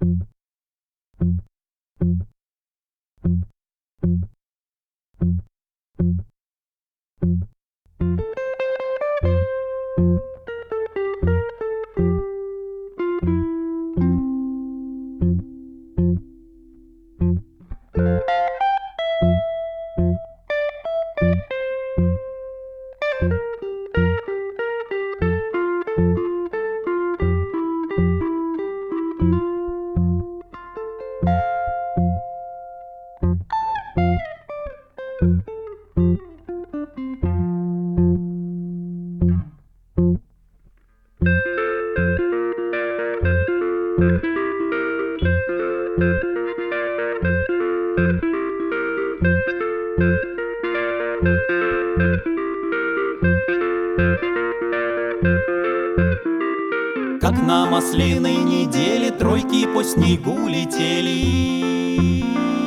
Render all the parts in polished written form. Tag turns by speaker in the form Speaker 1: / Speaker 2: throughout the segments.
Speaker 1: Как на масляной неделе тройки по снегу летели.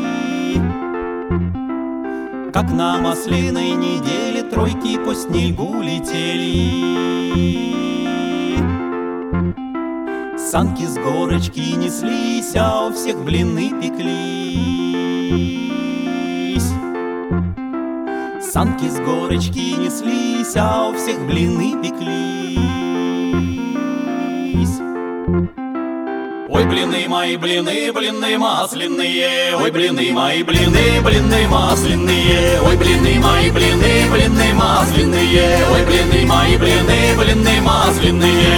Speaker 1: Как на масляной неделе тройки по снегу летели. Санки с горочки неслись, а у всех блины пеклись. Санки с горочки неслись, а у всех блины пеклись. Ой, блины мои, блины, блины масляные. Ой, блины мои, блины, блины масляные. Ой, блины мои, блины, блины масляные. Ой, блины мои, блины, блины масляные.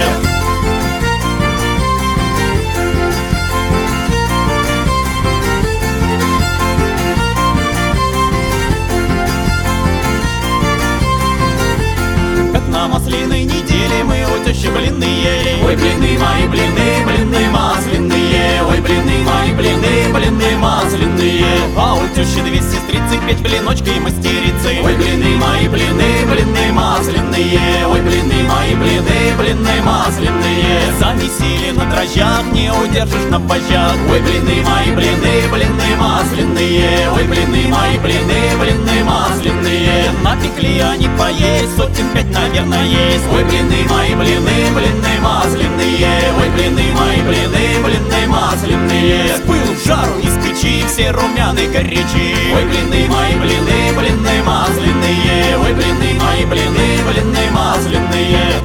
Speaker 1: На масляной неделе мы у тещи блины ели. Ой, блины мои, блины, блины масляные. Ой, блины мои, блины, блины масляные. А у тещи 235 блиночкой мастерицы. Ой, блины мои, блины, блины масляные. Ой, блины мои, блины, блины масляные. Замесили на дрожжах, не удержишь на вожжах. Ой, блины мои, блины, блины масляные. Ой, блины мои, блины, блины масляные. Напекли они поесть, сотен 5, наверное, есть. Ой, блины мои, блины, блины масляные. Ой, блины мои, блины, блины масляные. С пылу в жару из печи все румяные горячи. Ой, блины мои, блины, блины масляные. Ой, блины мои, блины, блины масляные.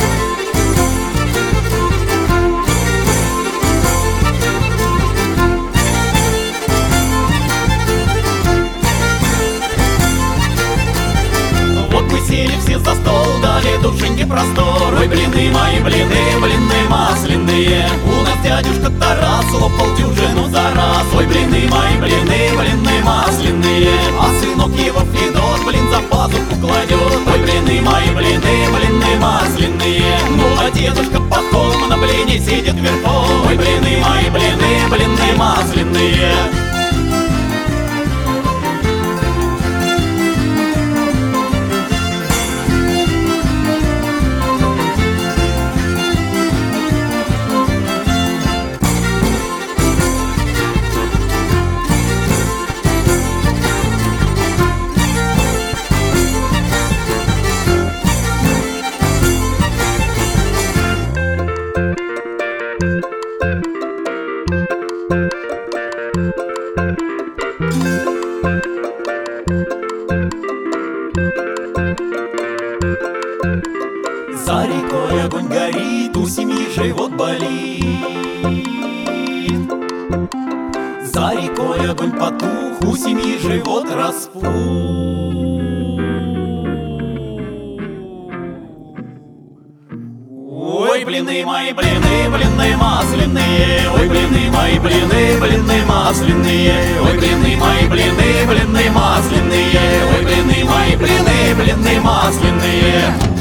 Speaker 1: Сели все за стол, дали душеньке простор. Ой, блины мои, блины, блины масляные. У нас дядюшка Тарас лопал дюжину за раз. Ой, блины мои, блины, блины масляные. А сынок его Федор, блин, за пазуху кладет. Ой, блины мои, блины, блины масляные. Ну, а дедушка Пахом на блине сидит верхом. Ой, блины мои, блины, блины масляные. За рекой огонь горит, у семьи живот болит. За рекой огонь потух, у семьи живот распух. Ой, блины мои, блины, блины масляные. Ой, блины мои, блины, блины масляные. Ой, блины мои, блины, блины масляные. Ой, блины мои, блины, блины масляные.